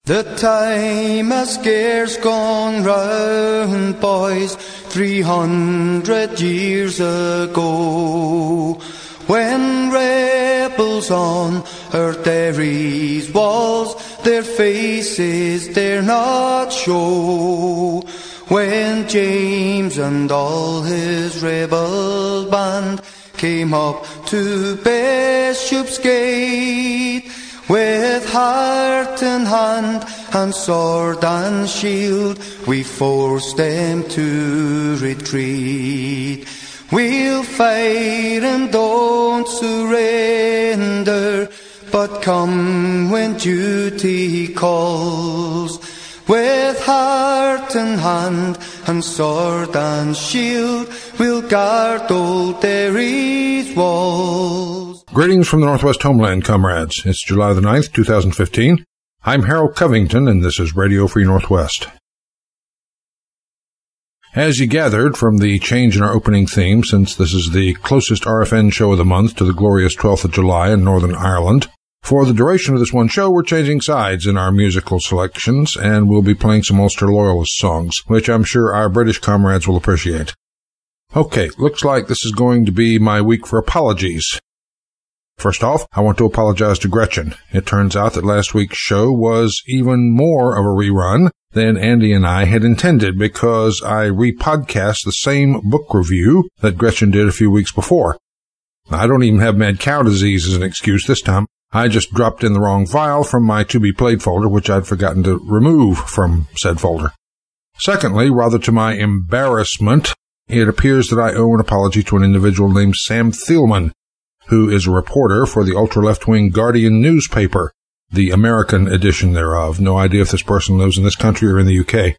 The time has scarce gone round, boys, 300 years ago, when rebels on our Derry's walls their faces dare not show, when James and all his rebel band came up to Bishopsgate, with heart and hand and sword and shield, we forced them to retreat. We'll fight and don't surrender, but come when duty calls. With heart and hand and sword and shield, we'll guard old Derry's walls. Greetings from the Northwest Homeland, comrades. It's July the 9th, 2015. I'm Harold Covington, and this is Radio Free Northwest. As you gathered from the change in our opening theme, since this is the closest RFN show of the month to the glorious 12th of July in Northern Ireland, for the duration of this one show, we're changing sides in our musical selections, and we'll be playing some Ulster Loyalist songs, which I'm sure our British comrades will appreciate. Okay, looks like this is going to be my week for apologies. First off, I want to apologize to Gretchen. It turns out that last week's show was even more of a rerun than Andy and I had intended, because I repodcast the same book review that Gretchen did a few weeks before. I don't even have mad cow disease as an excuse this time. I just dropped in the wrong file from my to-be-played folder, which I'd forgotten to remove from said folder. Secondly, rather to my embarrassment, it appears that I owe an apology to an individual named Sam Thielman, who is a reporter for the ultra-left-wing Guardian newspaper, the American edition thereof. No idea if this person lives in this country or in the UK.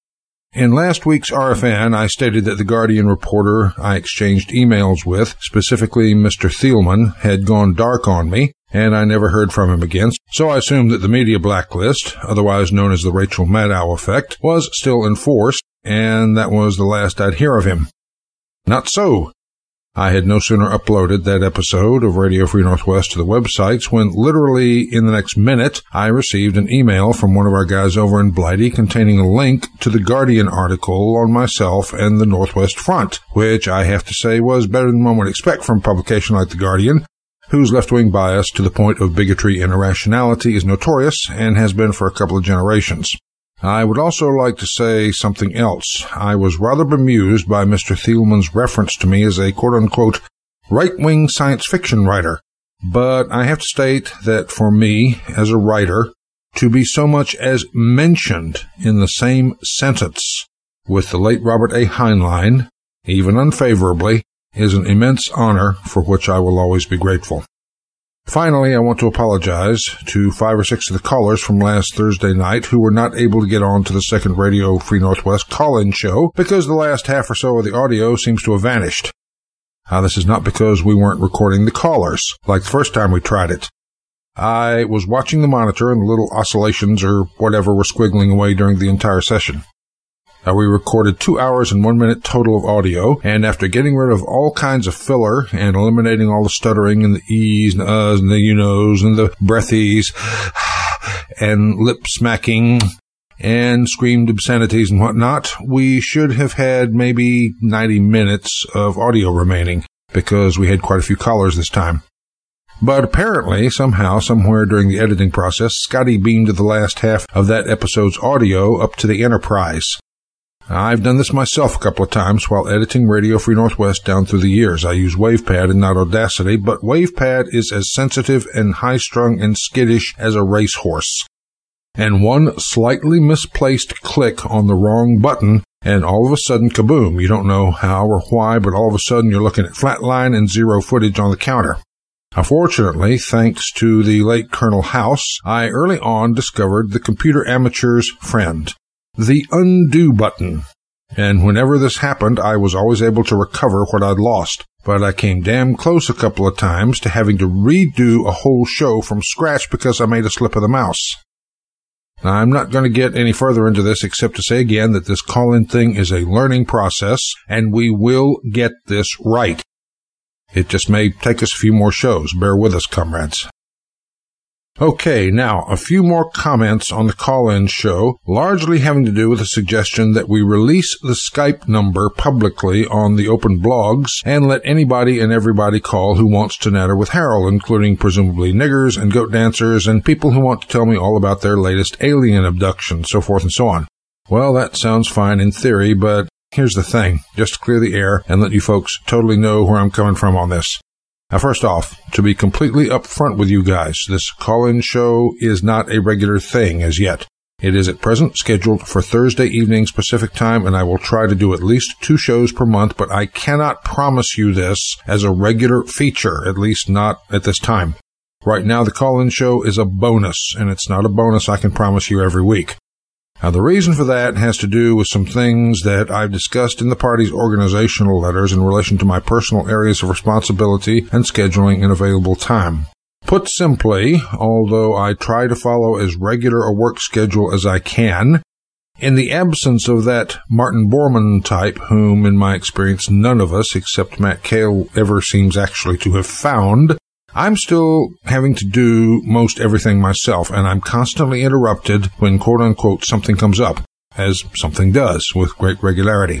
In last week's RFN, I stated that the Guardian reporter I exchanged emails with, specifically Mr. Thielman, had gone dark on me, and I never heard from him again, so I assumed that the media blacklist, otherwise known as the Rachel Maddow effect, was still in force, and that was the last I'd hear of him. Not so. I had no sooner uploaded that episode of Radio Free Northwest to the websites when literally in the next minute I received an email from one of our guys over in Blighty containing a link to the Guardian article on myself and the Northwest Front, which I have to say was better than one would expect from a publication like the Guardian, whose left-wing bias to the point of bigotry and irrationality is notorious and has been for a couple of generations. I would also like to say something else. I was rather bemused by Mr. Thielman's reference to me as a quote-unquote right-wing science fiction writer, but I have to state that for me, as a writer, to be so much as mentioned in the same sentence with the late Robert A. Heinlein, even unfavorably, is an immense honor for which I will always be grateful. Finally, I want to apologize to 5 or 6 of the callers from last Thursday night who were not able to get on to the second Radio Free Northwest call-in show because the last half or so of the audio seems to have vanished. This is not because we weren't recording the callers, like the first time we tried it. I was watching the monitor and the little oscillations or whatever were squiggling away during the entire session. We recorded 2 hours and 1 minute total of audio, and after getting rid of all kinds of filler and eliminating all the stuttering and the e's and the uhs and the you-knows and the breathies and lip smacking and screamed obscenities and whatnot, we should have had maybe 90 minutes of audio remaining, because we had quite a few callers this time. But apparently, somehow, somewhere during the editing process, Scotty beamed the last half of that episode's audio up to the Enterprise. I've done this myself a couple of times while editing Radio Free Northwest down through the years. I use WavePad and not Audacity, but WavePad is as sensitive and high-strung and skittish as a racehorse. And one slightly misplaced click on the wrong button, and all of a sudden, kaboom, you don't know how or why, but all of a sudden you're looking at flatline and zero footage on the counter. Fortunately, thanks to the late Colonel House, I early on discovered the computer amateur's friend, the undo button. And whenever this happened, I was always able to recover what I'd lost. But I came damn close a couple of times to having to redo a whole show from scratch because I made a slip of the mouse. Now, I'm not going to get any further into this except to say again that this call-in thing is a learning process, and we will get this right. It just may take us a few more shows. Bear with us, comrades. Okay, now, a few more comments on the call-in show, largely having to do with the suggestion that we release the Skype number publicly on the open blogs and let anybody and everybody call who wants to natter with Harold, including presumably niggers and goat dancers and people who want to tell me all about their latest alien abduction, so forth and so on. Well, that sounds fine in theory, but here's the thing, just to clear the air and let you folks totally know where I'm coming from on this. Now, first off, to be completely upfront with you guys, this call-in show is not a regular thing as yet. It is at present scheduled for Thursday evening Pacific time, and I will try to do at least 2 shows per month, but I cannot promise you this as a regular feature, at least not at this time. Right now, the call-in show is a bonus, and it's not a bonus I can promise you every week. Now, the reason for that has to do with some things that I've discussed in the party's organizational letters in relation to my personal areas of responsibility and scheduling and available time. Put simply, although I try to follow as regular a work schedule as I can, in the absence of that Martin Bormann type, whom, in my experience, none of us, except Matt Cale, ever seems actually to have found, I'm still having to do most everything myself, and I'm constantly interrupted when, quote-unquote, something comes up, as something does, with great regularity.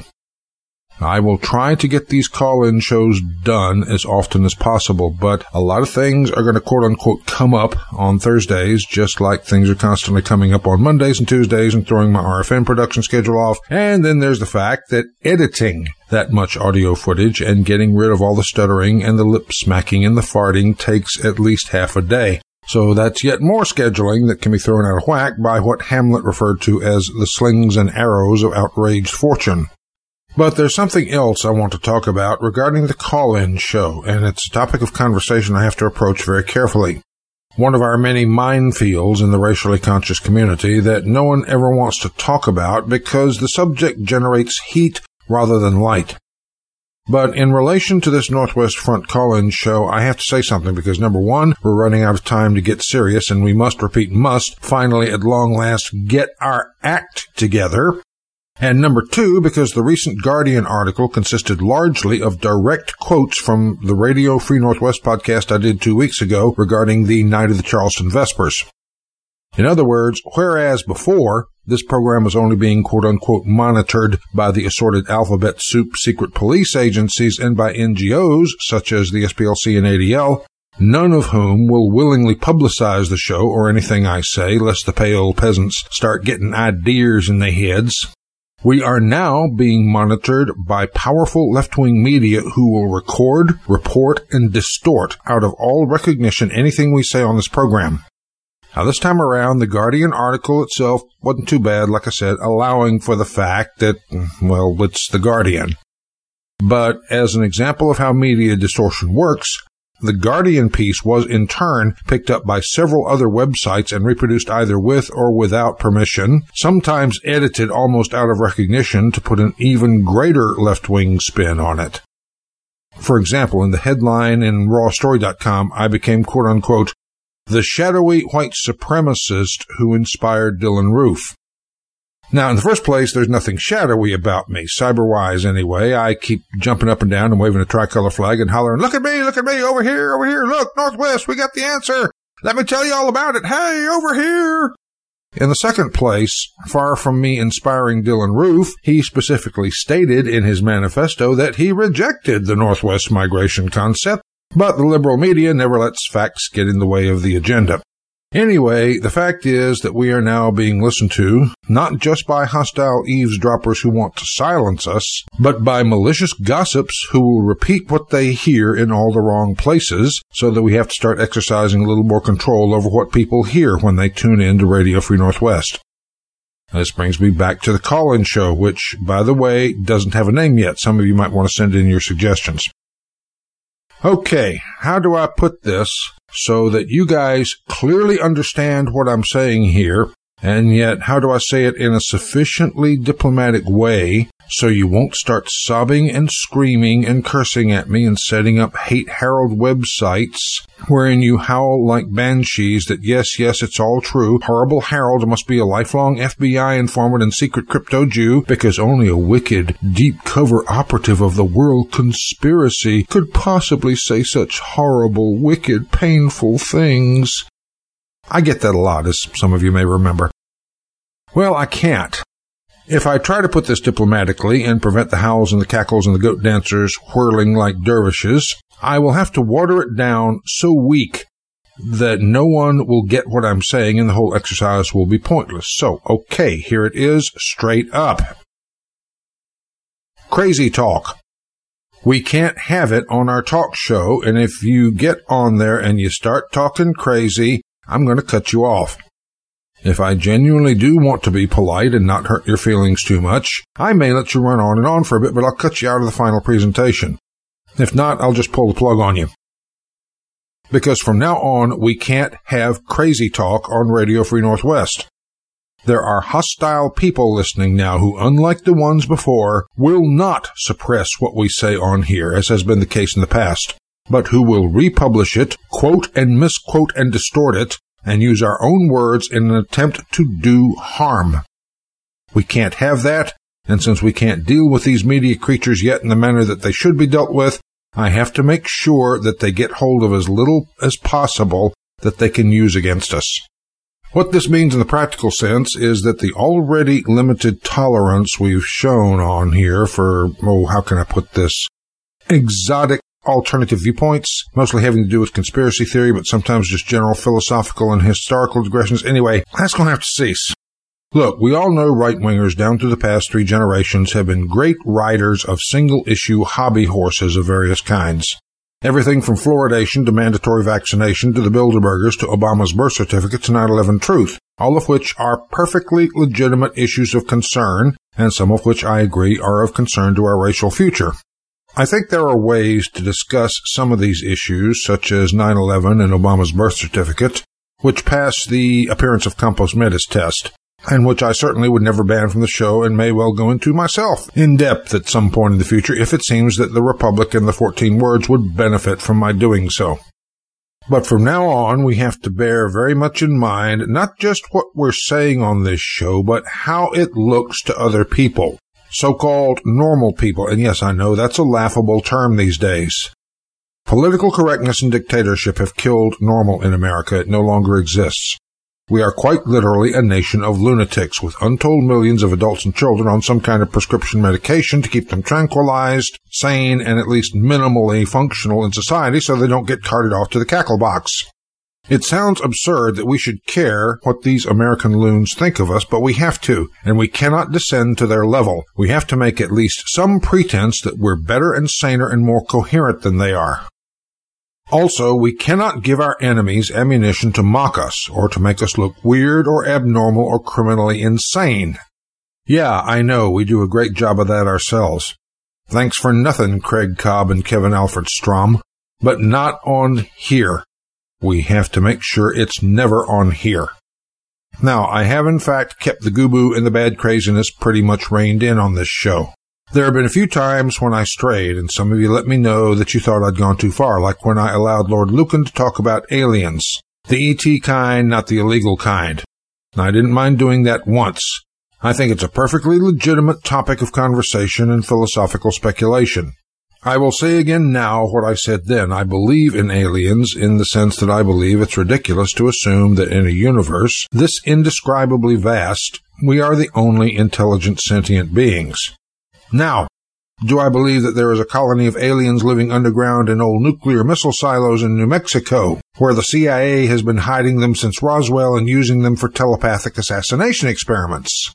I will try to get these call-in shows done as often as possible, but a lot of things are going to, quote-unquote, come up on Thursdays, just like things are constantly coming up on Mondays and Tuesdays and throwing my RFN production schedule off. And then there's the fact that editing that much audio footage and getting rid of all the stuttering and the lip-smacking and the farting takes at least half a day. So that's yet more scheduling that can be thrown out of whack by what Hamlet referred to as the slings and arrows of outraged fortune. But there's something else I want to talk about regarding the call-in show, and it's a topic of conversation I have to approach very carefully. One of our many minefields in the racially conscious community that no one ever wants to talk about because the subject generates heat rather than light. But in relation to this Northwest Front call-in show, I have to say something because, number one, we're running out of time to get serious, and we must, finally at long last get our act together. And number two, because the recent Guardian article consisted largely of direct quotes from the Radio Free Northwest podcast I did 2 weeks ago regarding the night of the Charleston Vespers. In other words, whereas before, this program was only being quote-unquote monitored by the assorted alphabet soup secret police agencies and by NGOs such as the SPLC and ADL, none of whom will willingly publicize the show or anything I say, lest the pale peasants start getting ideas in their heads. We are now being monitored by powerful left-wing media who will record, report, and distort out of all recognition anything we say on this program. Now, this time around, the Guardian article itself wasn't too bad, like I said, allowing for the fact that, well, it's the Guardian. But as an example of how media distortion works, the Guardian piece was in turn picked up by several other websites and reproduced either with or without permission, sometimes edited almost out of recognition to put an even greater left-wing spin on it. For example, in the headline in rawstory.com, I became, quote-unquote, the shadowy white supremacist who inspired Dylan Roof. Now, in the first place, there's nothing shadowy about me, cyber-wise anyway. I keep jumping up and down and waving a tricolor flag and hollering, look at me, over here, look, Northwest, we got the answer. Let me tell you all about it. Hey, over here. In the second place, far from me inspiring Dylan Roof, he specifically stated in his manifesto that he rejected the Northwest migration concept, but the liberal media never lets facts get in the way of the agenda. Anyway, the fact is that we are now being listened to, not just by hostile eavesdroppers who want to silence us, but by malicious gossips who will repeat what they hear in all the wrong places, so that we have to start exercising a little more control over what people hear when they tune in to Radio Free Northwest. This brings me back to the call-in show, which, by the way, doesn't have a name yet. Some of you might want to send in your suggestions. Okay, how do I put this so that you guys clearly understand what I'm saying here, and yet how do I say it in a sufficiently diplomatic way so you won't start sobbing and screaming and cursing at me and setting up Hate Harold websites wherein you howl like banshees that yes, it's all true. Horrible Harold must be a lifelong FBI informant and secret crypto Jew because only a wicked, deep cover operative of the world conspiracy could possibly say such horrible, wicked, painful things. I get that a lot, as some of you may remember. Well, I can't. If I try to put this diplomatically and prevent the howls and the cackles and the goat dancers whirling like dervishes, I will have to water it down so weak that no one will get what I'm saying and the whole exercise will be pointless. So, okay, here it is, straight up. Crazy talk. We can't have it on our talk show, and if you get on there and you start talking crazy, I'm going to cut you off. If I genuinely do want to be polite and not hurt your feelings too much, I may let you run on and on for a bit, but I'll cut you out of the final presentation. If not, I'll just pull the plug on you. Because from now on, we can't have crazy talk on Radio Free Northwest. There are hostile people listening now who, unlike the ones before, will not suppress what we say on here, as has been the case in the past, but who will republish it, quote and misquote and distort it, and use our own words in an attempt to do harm. We can't have that, and since we can't deal with these media creatures yet in the manner that they should be dealt with, I have to make sure that they get hold of as little as possible that they can use against us. What this means in the practical sense is that the already limited tolerance we've shown on here for, how can I put this, exotic alternative viewpoints, mostly having to do with conspiracy theory, but sometimes just general philosophical and historical digressions. Anyway, that's going to have to cease. Look, we all know right-wingers down through the past 3 generations have been great riders of single-issue hobby horses of various kinds. Everything from fluoridation to mandatory vaccination to the Bilderbergers to Obama's birth certificate to 9/11 truth, all of which are perfectly legitimate issues of concern, and some of which I agree are of concern to our racial future. I think there are ways to discuss some of these issues, such as 9/11 and Obama's birth certificate, which pass the appearance of compos mentis test, and which I certainly would never ban from the show and may well go into myself in depth at some point in the future if it seems that the Republic and the 14 words would benefit from my doing so. But from now on, we have to bear very much in mind not just what we're saying on this show, but how it looks to other people. So-called normal people, and yes, I know that's a laughable term these days. Political correctness and dictatorship have killed normal in America. It no longer exists. We are quite literally a nation of lunatics, with untold millions of adults and children on some kind of prescription medication to keep them tranquilized, sane, and at least minimally functional in society so they don't get carted off to the cackle box. It sounds absurd that we should care what these American loons think of us, but we have to, and we cannot descend to their level. We have to make at least some pretense that we're better and saner and more coherent than they are. Also, we cannot give our enemies ammunition to mock us, or to make us look weird or abnormal or criminally insane. Yeah, I know, we do a great job of that ourselves. Thanks for nothing, Craig Cobb and Kevin Alfred Strom. But not on here. We have to make sure it's never on here. Now, I have in fact kept the goo-boo and the bad craziness pretty much reined in on this show. There have been a few times when I strayed, and some of you let me know that you thought I'd gone too far, like when I allowed Lord Lucan to talk about aliens. The E.T. kind, not the illegal kind. I didn't mind doing that once. I think it's a perfectly legitimate topic of conversation and philosophical speculation. I will say again now what I said then. I believe in aliens in the sense that I believe it's ridiculous to assume that in a universe this indescribably vast, we are the only intelligent sentient beings. Now, do I believe that there is a colony of aliens living underground in old nuclear missile silos in New Mexico, where the CIA has been hiding them since Roswell and using them for telepathic assassination experiments?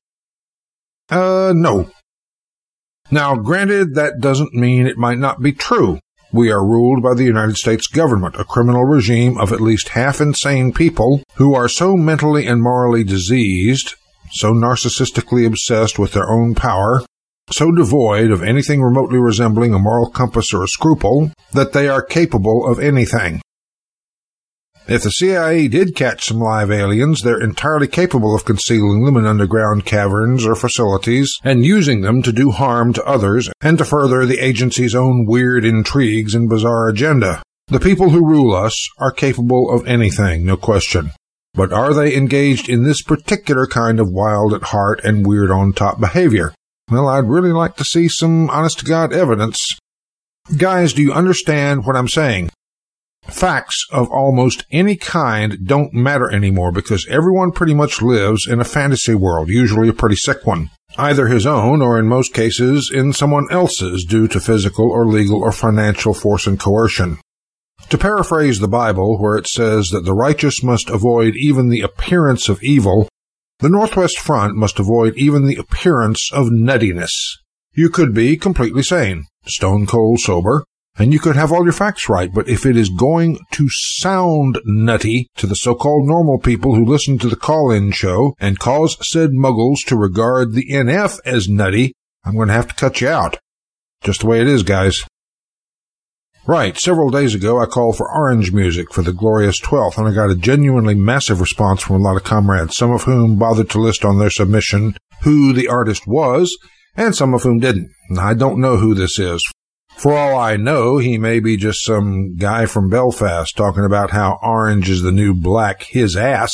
No. Now, granted, that doesn't mean it might not be true. We are ruled by the United States government, a criminal regime of at least half-insane people who are so mentally and morally diseased, so narcissistically obsessed with their own power, so devoid of anything remotely resembling a moral compass or a scruple, that they are capable of anything. If the CIA did catch some live aliens, they're entirely capable of concealing them in underground caverns or facilities and using them to do harm to others and to further the agency's own weird intrigues and bizarre agenda. The people who rule us are capable of anything, no question. But are they engaged in this particular kind of wild-at-heart and weird-on-top behavior? Well, I'd really like to see some honest-to-God evidence. Guys, do you understand what I'm saying? Facts of almost any kind don't matter anymore because everyone pretty much lives in a fantasy world, usually a pretty sick one. Either his own or in most cases in someone else's due to physical or legal or financial force and coercion. To paraphrase the Bible, where it says that the righteous must avoid even the appearance of evil, the Northwest Front must avoid even the appearance of nuttiness. You could be completely sane, stone cold sober, and you could have all your facts right, but if it is going to sound nutty to the so-called normal people who listen to the call-in show and cause said muggles to regard the NF as nutty, I'm going to have to cut you out. Just the way it is, guys. Right, several days ago I called for orange music for the glorious 12th, and I got a genuinely massive response from a lot of comrades, some of whom bothered to list on their submission who the artist was, and some of whom didn't. I don't know who this is. For all I know, he may be just some guy from Belfast talking about how orange is the new black, his ass.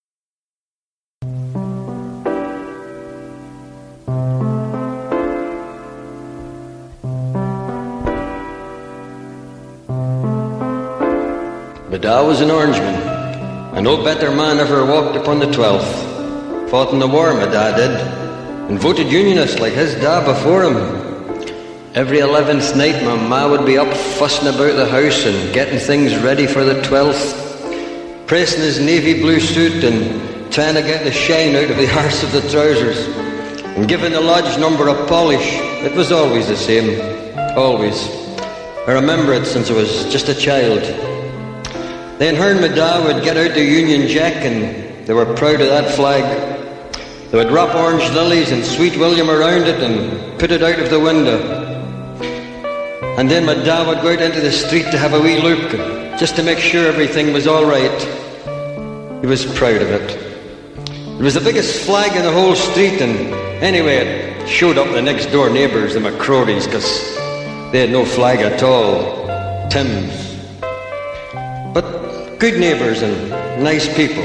My dad was an Orangeman, and no better man ever walked upon the 12th. Fought in the war, my dad did, and voted Unionist like his dad before him. Every 11th night my ma would be up fussing about the house and getting things ready for the 12th, pressing his navy blue suit and trying to get the shine out of the arse of the trousers, and giving the lodge number a polish. It was always the same, always. I remember it since I was just a child. Then her and my dad would get out the Union Jack and they were proud of that flag. They would wrap orange lilies and Sweet William around it and put it out of the window. And then my dad would go out into the street to have a wee look, just to make sure everything was all right. He was proud of it. It was the biggest flag in the whole street, and anyway, it showed up the next door neighbours, the McCrorys, because they had no flag at all. Tim's. But good neighbours and nice people.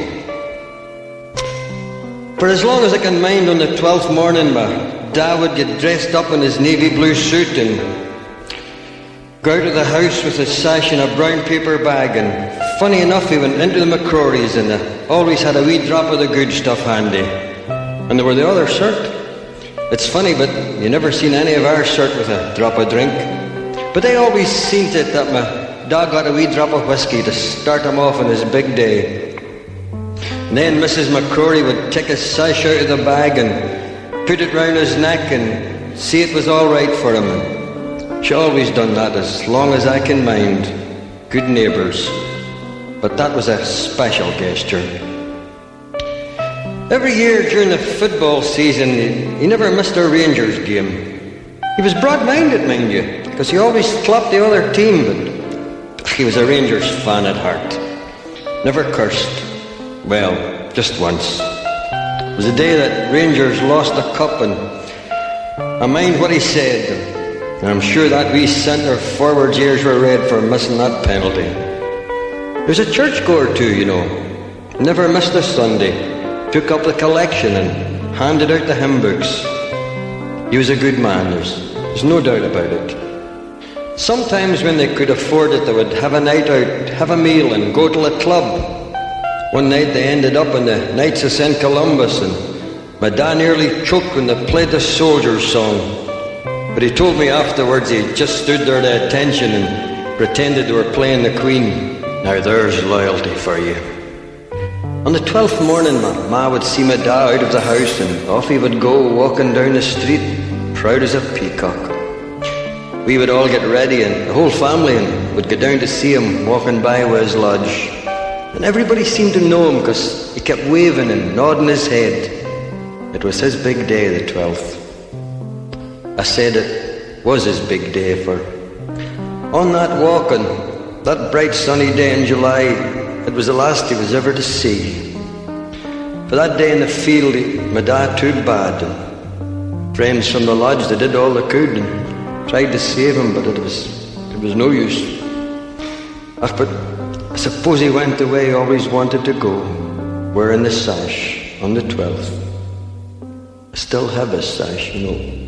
For as long as I can mind, on the 12th morning, my dad would get dressed up in his navy blue suit and go out of the house with his sash and a brown paper bag, and funny enough he went into the McCrorys and they always had a wee drop of the good stuff handy. And there were the other sort. It's funny, but you never seen any of our sort with a drop of drink. But they always seen to it that my dad got a wee drop of whiskey to start him off on his big day. And then Mrs. McCrory would take his sash out of the bag and put it round his neck and see it was all right for him. She always done that as long as I can mind. Good neighbours. But that was a special gesture. Every year during the football season, he never missed a Rangers game. He was broad-minded, mind you, because he always clapped the other team, but he was a Rangers fan at heart. Never cursed. Well, just once. It was the day that Rangers lost the cup, and I mind what he said. And I'm sure that wee centre forward's ears were red for missing that penalty. He was a churchgoer too, you know. Never missed a Sunday. Took up the collection and handed out the hymn books. He was a good man, there's no doubt about it. Sometimes when they could afford it, they would have a night out, have a meal and go to a club. One night they ended up in the Knights of St. Columbus, and my dad nearly choked when they played the Soldiers song. But he told me afterwards he just stood there to attention and pretended they were playing the Queen. Now there's loyalty for you. On the 12th morning, my ma would see my dad out of the house and off he would go walking down the street, proud as a peacock. We would all get ready and the whole family and would go down to see him walking by with his lodge. And everybody seemed to know him because he kept waving and nodding his head. It was his big day, the 12th. I said it was his big day, for on that walk on that bright sunny day in July, it was the last he was ever to see. For that day in the field, my dad too bad, and friends from the lodge, they did all they could and tried to save him, but it was no use. But I suppose he went the way he always wanted to go, wearing the sash on the 12th. I still have his sash, you know.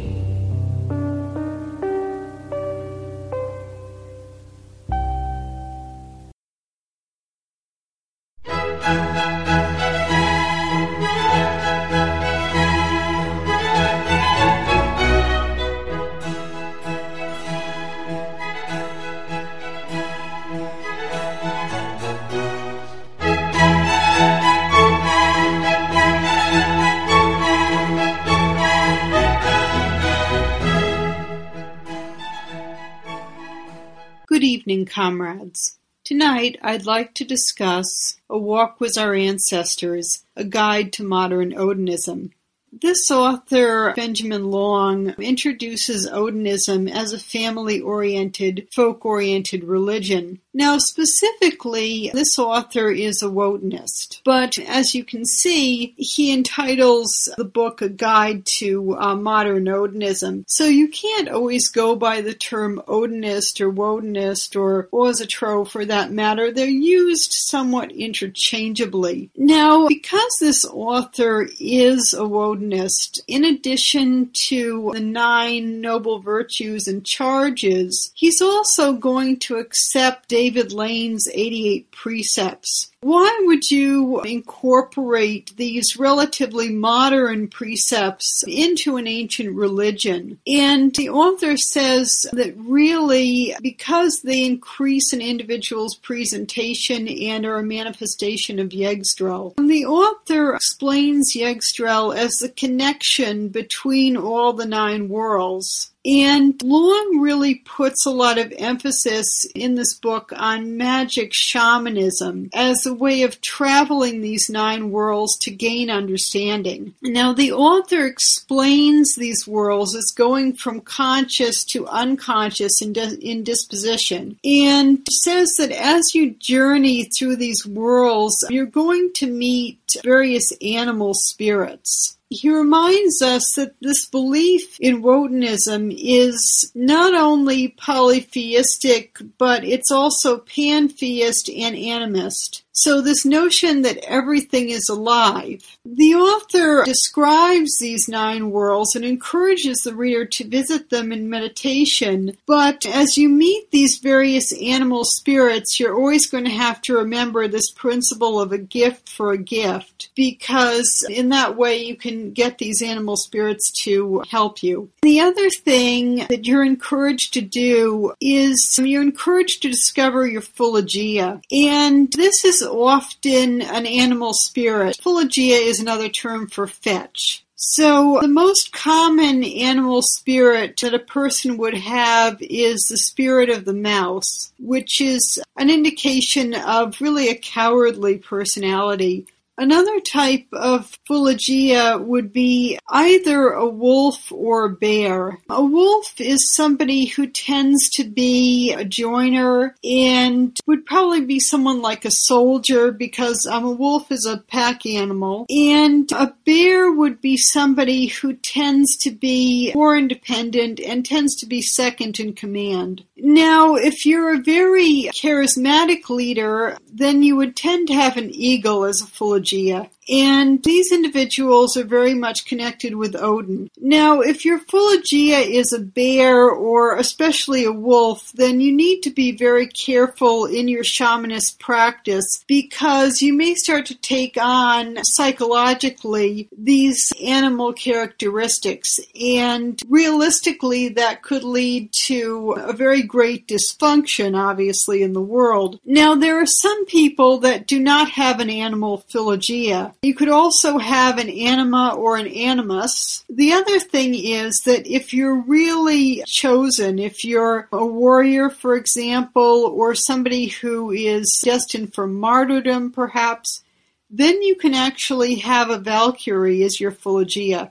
evening, comrades. Tonight, I'd like to discuss A Walk with Our Ancestors, a guide to modern Odinism. This author, Benjamin Long, introduces Odinism as a family-oriented, folk-oriented religion. Now, specifically, this author is a Wotanist, but as you can see, he entitles the book A Guide to Modern Odinism. So you can't always go by the term Odinist or Wotanist or Ositro for that matter. They're used somewhat interchangeably. Now, because this author is a Wotanist, in addition to the 9 noble virtues and charges, he's also going to accept David Lane's 88 precepts. Why would you incorporate these relatively modern precepts into an ancient religion? And the author says that really, because they increase an individual's presentation and are a manifestation of Yggdrasil. The author explains Yggdrasil as the connection between all the 9 worlds. And Long really puts a lot of emphasis in this book on magic shamanism as a way of traveling these 9 worlds to gain understanding. Now, the author explains these worlds as going from conscious to unconscious in disposition, and says that as you journey through these worlds, you're going to meet various animal spirits. He reminds us that this belief in Wotanism is not only polytheistic, but it's also pantheist and animist. So this notion that everything is alive. The author describes these 9 worlds and encourages the reader to visit them in meditation, but as you meet these various animal spirits, you're always going to have to remember this principle of a gift for a gift, because in that way you can get these animal spirits to help you. The other thing that you're encouraged to do is you're encouraged to discover your Phologia, and this is often an animal spirit. Phologia is another term for fetch. So the most common animal spirit that a person would have is the spirit of the mouse, which is an indication of really a cowardly personality. Another type of Phologia would be either a wolf or a bear. A wolf is somebody who tends to be a joiner and would probably be someone like a soldier, because a wolf is a pack animal. And a bear would be somebody who tends to be more independent and tends to be second in command. Now, if you're a very charismatic leader, then you would tend to have an eagle as a Phologia. And these individuals are very much connected with Odin. Now, if your Phologia is a bear or especially a wolf, then you need to be very careful in your shamanist practice, because you may start to take on psychologically these animal characteristics. And realistically, that could lead to a very great dysfunction, obviously, in the world. Now, there are some people that do not have an animal Phologia. You could also have an anima or an animus. The other thing is that if you're really chosen, if you're a warrior, for example, or somebody who is destined for martyrdom, perhaps, then you can actually have a Valkyrie as your Phologia.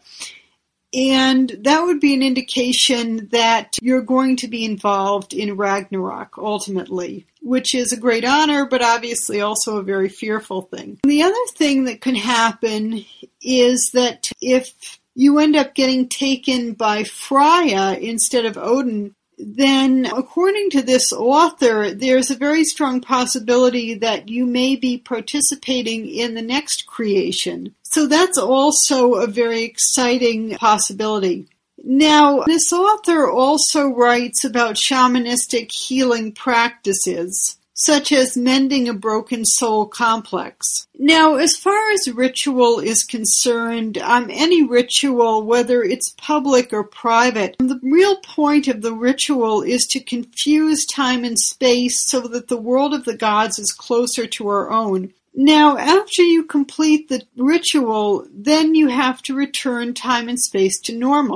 And that would be an indication that you're going to be involved in Ragnarok, ultimately, which is a great honor, but obviously also a very fearful thing. The other thing that can happen is that if you end up getting taken by Freya instead of Odin, then according to this author, there's a very strong possibility that you may be participating in the next creation. So that's also a very exciting possibility. Now, this author also writes about shamanistic healing practices, such as mending a broken soul complex. Now, as far as ritual is concerned, any ritual, whether it's public or private, the real point of the ritual is to confuse time and space so that the world of the gods is closer to our own. Now, after you complete the ritual, then you have to return time and space to normal.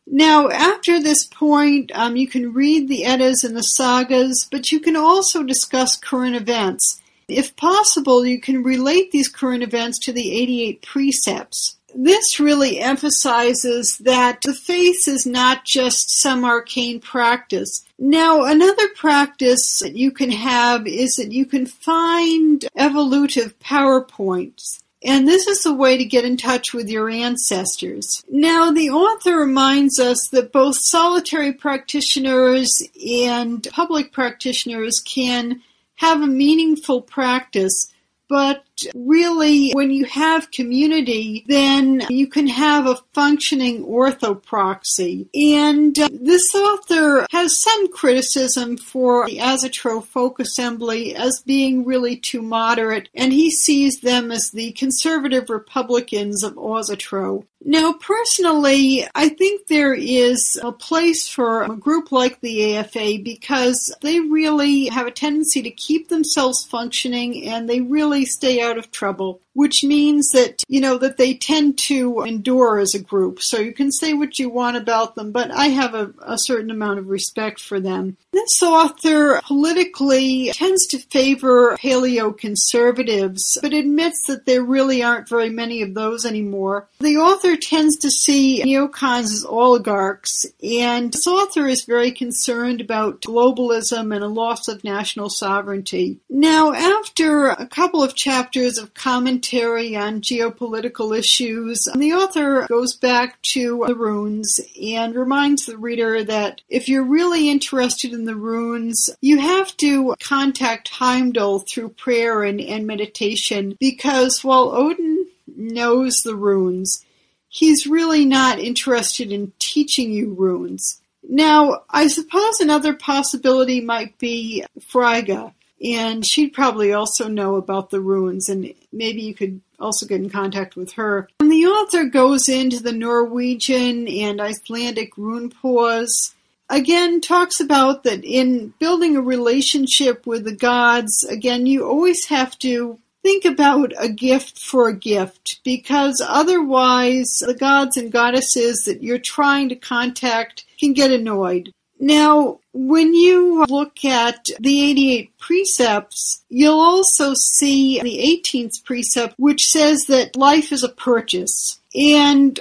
Now, after this point, you can read the Eddas and the sagas, but you can also discuss current events. If possible, you can relate these current events to the 88 precepts. This really emphasizes that the faith is not just some arcane practice. Now, another practice that you can have is that you can find evolutive PowerPoints. And this is a way to get in touch with your ancestors. Now, the author reminds us that both solitary practitioners and public practitioners can have a meaningful practice, but really, when you have community, then you can have a functioning orthopraxy. And this author has some criticism for the Azatro Folk Assembly as being really too moderate, and he sees them as the conservative Republicans of Azatro. Now, personally, I think there is a place for a group like the AFA because they really have a tendency to keep themselves functioning and they really stay out of trouble, which means that, that they tend to endure as a group. So you can say what you want about them, but I have a certain amount of respect for them. This author politically tends to favor paleoconservatives, but admits that there really aren't very many of those anymore. The author tends to see neocons as oligarchs, and this author is very concerned about globalism and a loss of national sovereignty. Now, after a couple of chapters of commentary on geopolitical issues, the author goes back to the runes and reminds the reader that if you're really interested in the runes, you have to contact Heimdall through prayer and meditation, because while Odin knows the runes, he's really not interested in teaching you runes. Now, I suppose another possibility might be Frigga, and she'd probably also know about the runes, and maybe you could also get in contact with her. And the author goes into the Norwegian and Icelandic rune pause. Again, talks about that in building a relationship with the gods, again, you always have to think about a gift for a gift, because otherwise the gods and goddesses that you're trying to contact can get annoyed. Now, when you look at the 88 precepts, you'll also see the 18th precept, which says that life is a purchase. And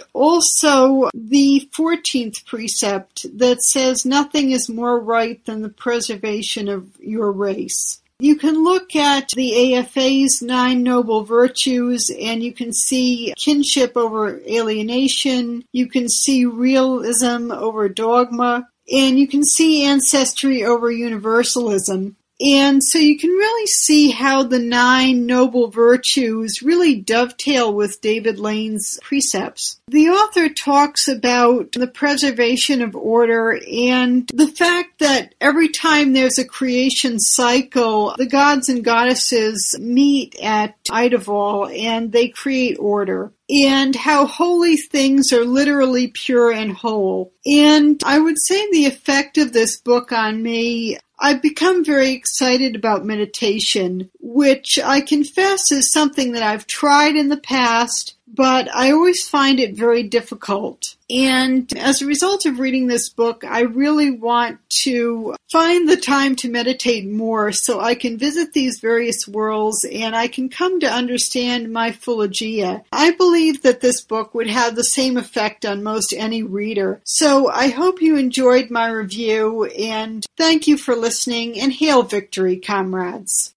also the 14th precept that says nothing is more right than the preservation of your race. You can look at the AFA's 9 noble virtues and you can see kinship over alienation, you can see realism over dogma, and you can see ancestry over universalism. And so you can really see how the 9 noble virtues really dovetail with David Lane's precepts. The author talks about the preservation of order and the fact that every time there's a creation cycle, the gods and goddesses meet at Idaval and they create order. And how holy things are literally pure and whole. And I would say the effect of this book on me, I've become very excited about meditation, which I confess is something that I've tried in the past, but I always find it very difficult. And as a result of reading this book, I really want to find the time to meditate more so I can visit these various worlds and I can come to understand my Mythologia. I believe that this book would have the same effect on most any reader. So I hope you enjoyed my review, and thank you for listening, and hail victory, comrades.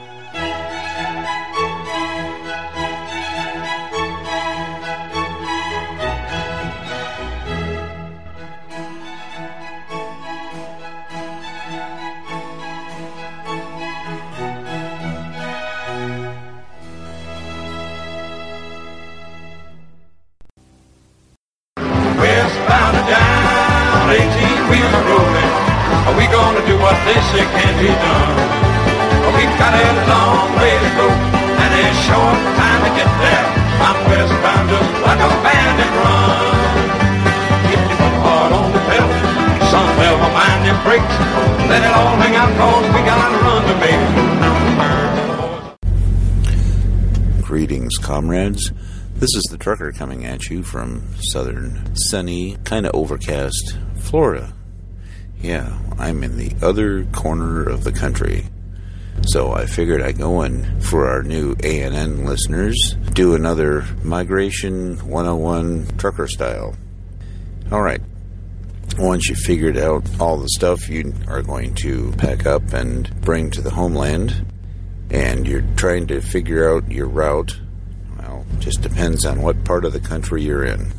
They say can't be done. We've got a long way to go, and a short time to get there. I'm westbound just like a bandit run. Keep your heart on the pedal, son, never mind your brakes. Let it all hang out, cause we got a run to make. Greetings, comrades. This is the trucker coming at you from southern, sunny, kind of overcast Florida. Yeah, I'm in the other corner of the country. So I figured I'd go and, for our new ANN listeners, do another Migration 101 trucker style. Alright, once you've figured out all the stuff you are going to pack up and bring to the homeland, and you're trying to figure out your route, well, just depends on what part of the country you're in.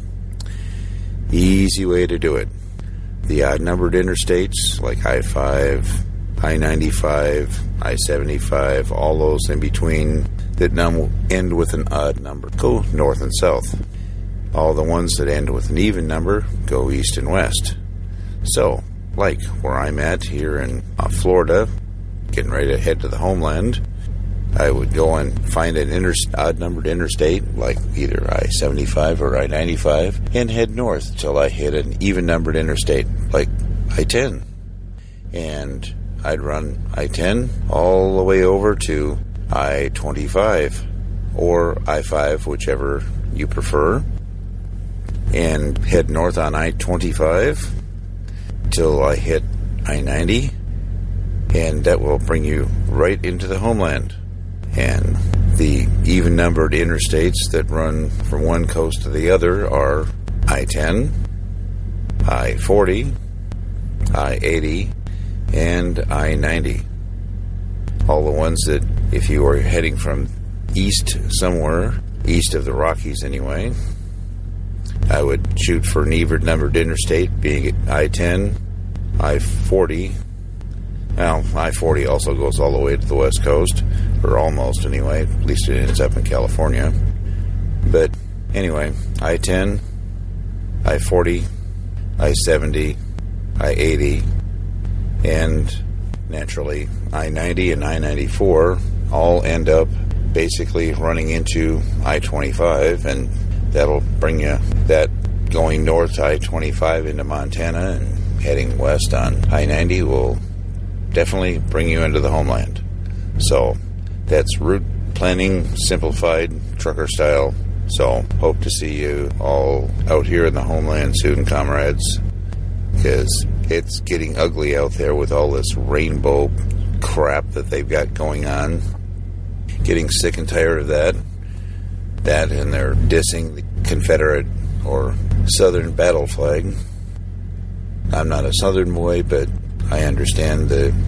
Easy way to do it. The odd-numbered interstates, like I-5, I-95, I-75, all those in between that end with an odd number, go north and south. All the ones that end with an even number go east and west. So, like where I'm at here in Florida, getting ready to head to the homeland, I would go and find an odd-numbered interstate, like either I-75 or I-95, and head north till I hit an even-numbered interstate, like I-10. And I'd run I-10 all the way over to I-25, or I-5, whichever you prefer, and head north on I-25 till I hit I-90, and that will bring you right into the homeland. And the even-numbered interstates that run from one coast to the other are I-10, I-40, I-80, and I-90. All the ones that, if you are heading from east somewhere, east of the Rockies anyway, I would shoot for an even-numbered interstate, being I-10, I-40. Now, I-40 also goes all the way to the west coast, or almost anyway, at least it ends up in California. But anyway, I-10, I-40, I-70, I-80, and naturally I-90 and I-94 all end up basically running into I-25, and that'll bring you that going north to I-25 into Montana and heading west on I-90 will definitely bring you into the homeland. So that's route planning simplified trucker style. So hope to see you all out here in the homeland soon, comrades, because it's getting ugly out there with all this rainbow crap that they've got going on. Getting sick and tired of that. That and they're dissing the Confederate or Southern battle flag. I'm not a Southern boy, but I understand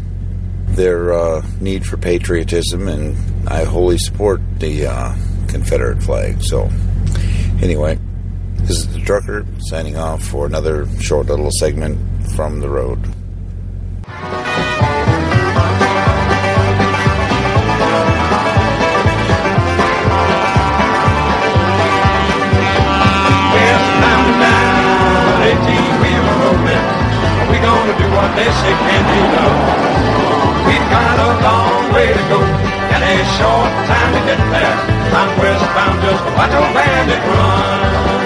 their need for patriotism, and I wholly support the Confederate flag. So, anyway, this is the trucker signing off for another short little segment from the road. They say can't be done. We've got a long way to go and a short time to get there. I'm westbound, just watch a bandit run.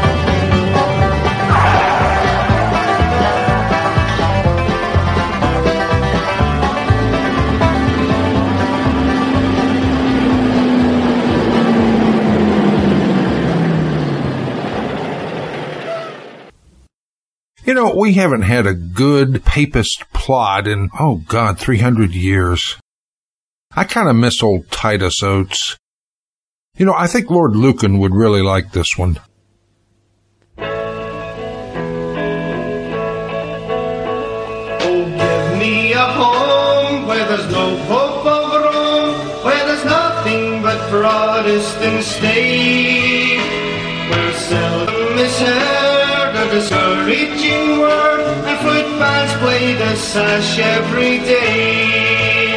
You know, we haven't had a good papist plot in, 300 years. I kind of miss old Titus Oates. You know, I think Lord Lucan would really like this one. Oh, give me a home where there's no Pope of Rome, where there's nothing but Protestant state, where seldom is heard a discouraging word, and footbands play the sash every day.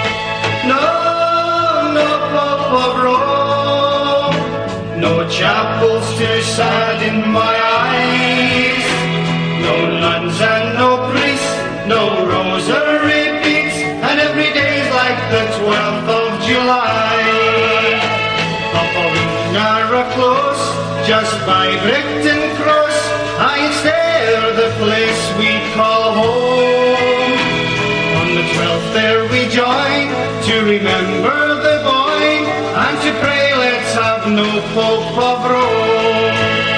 No Pope of Rome, no chapels too sad in my eyes, no nuns and no priests, no rosary beads, and every day's like the 12th of July. Up a close, just by Brighton Cross, I stare the place we call home. On the 12th there we join to remember the boy, and to pray let's have no Pope of Rome.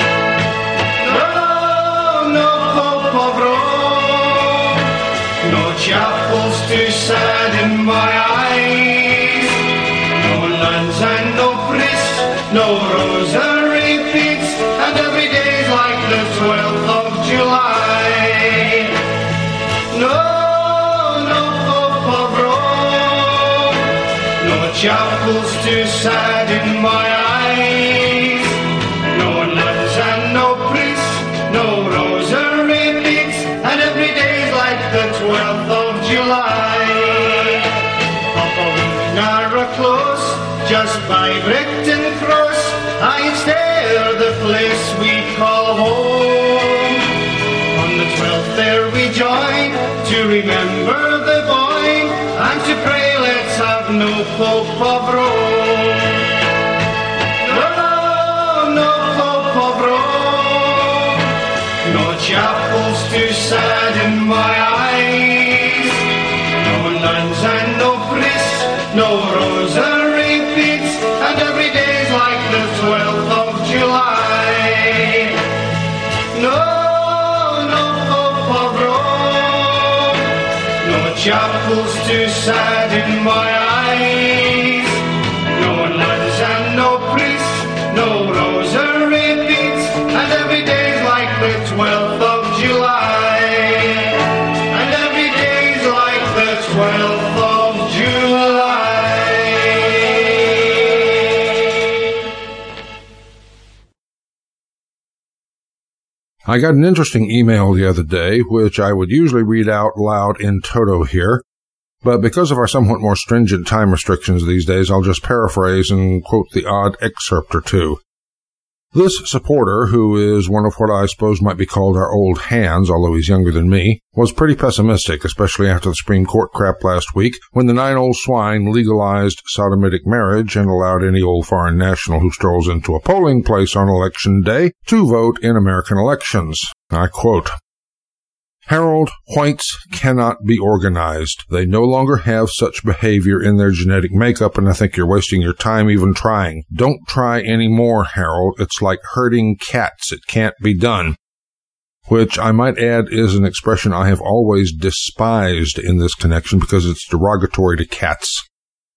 No Pope of Rome. No chapels to sadden my eyes. No nuns and no priests, no rosary beads, and every day's like the 12th of July. No Pope of Rome. No chapels to sadden my eyes. No nuns and no priests, no rosary beads, and every day's like the 12th of July. Up a wing or a close, just by Brighton Cross, I stare the place we call home. On the 12th there we join to remember the boy and to pray let's have no Pope of Rome. No Pope of Rome. No chapels to sadden my eyes. No nuns and no priests, no rosary beads, and every day's like the 12th of July. No Pope of Rome. No chapels to sadden my eyes. No nuns and no priests, no rosary beads, and every day's like the 12th of July. And every day's like the 12th of July. I got an interesting email the other day, which I would usually read out loud in toto here, but because of our somewhat more stringent time restrictions these days, I'll just paraphrase and quote the odd excerpt or two. This supporter, who is one of what I suppose might be called our old hands, although he's younger than me, was pretty pessimistic, especially after the Supreme Court crap last week, when the 9 old swine legalized sodomitic marriage and allowed any old foreign national who strolls into a polling place on Election Day to vote in American elections. I quote, Harold, whites cannot be organized. They no longer have such behavior in their genetic makeup, and I think you're wasting your time even trying. Don't try any more, Harold. It's like herding cats. It can't be done. Which, I might add, is an expression I have always despised in this connection because it's derogatory to cats.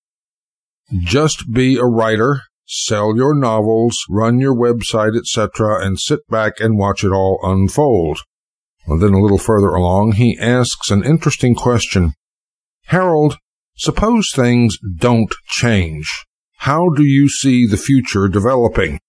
Just be a writer, sell your novels, run your website, etc., and sit back and watch it all unfold. Well, then a little further along, he asks an interesting question. Harold, suppose things don't change. How do you see the future developing?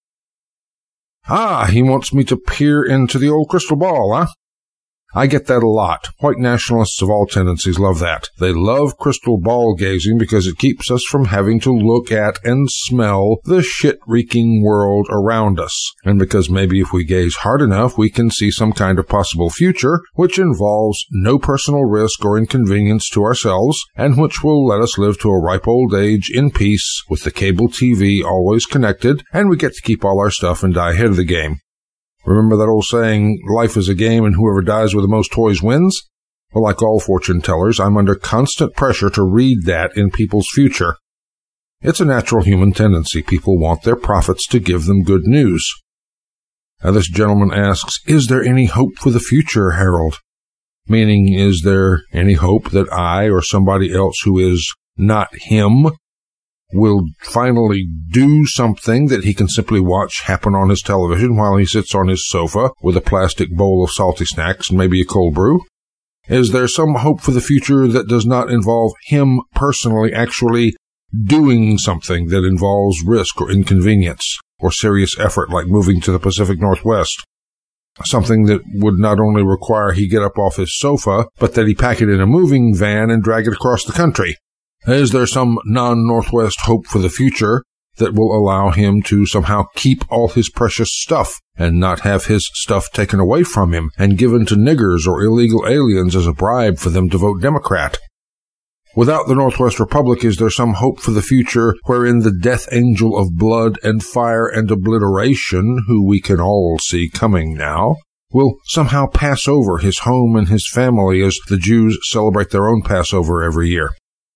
He wants me to peer into the old crystal ball, huh? I get that a lot. White nationalists of all tendencies love that. They love crystal ball gazing because it keeps us from having to look at and smell the shit-reeking world around us. And because maybe if we gaze hard enough, we can see some kind of possible future which involves no personal risk or inconvenience to ourselves, and which will let us live to a ripe old age in peace with the cable TV always connected, and we get to keep all our stuff and die ahead of the game. Remember that old saying, life is a game and whoever dies with the most toys wins? Well, like all fortune tellers, I'm under constant pressure to read that in people's future. It's a natural human tendency. People want their prophets to give them good news. Now this gentleman asks, is there any hope for the future, Harold? Meaning, is there any hope that I or somebody else who is not him will finally do something that he can simply watch happen on his television while he sits on his sofa with a plastic bowl of salty snacks and maybe a cold brew? Is there some hope for the future that does not involve him personally actually doing something that involves risk or inconvenience or serious effort like moving to the Pacific Northwest? Something that would not only require he get up off his sofa, but that he pack it in a moving van and drag it across the country. Is there some non-Northwest hope for the future that will allow him to somehow keep all his precious stuff and not have his stuff taken away from him and given to niggers or illegal aliens as a bribe for them to vote Democrat? Without the Northwest Republic, is there some hope for the future wherein the death angel of blood and fire and obliteration, who we can all see coming now, will somehow pass over his home and his family as the Jews celebrate their own Passover every year?